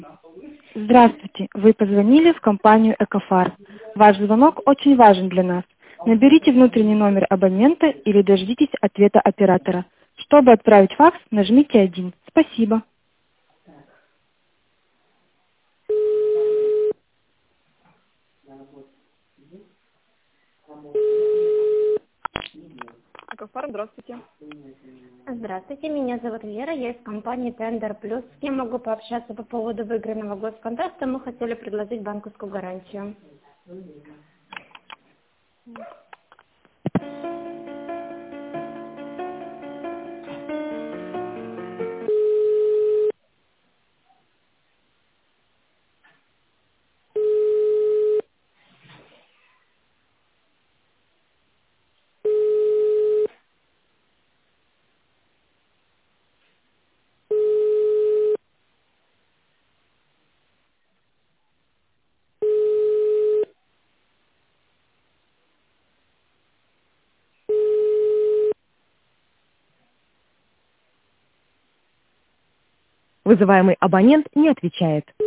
Здравствуйте, вы позвонили в компанию «Экофар». Ваш звонок очень важен для нас. Наберите внутренний номер абонента или дождитесь ответа оператора. Чтобы отправить факс, нажмите 1. Спасибо. Экофар, здравствуйте. Здравствуйте, меня зовут Лера, я из компании Tender Plus. С кем могу пообщаться по поводу выигранного госконтракта? Мы хотели предложить банковскую гарантию. Вызываемый абонент не отвечает.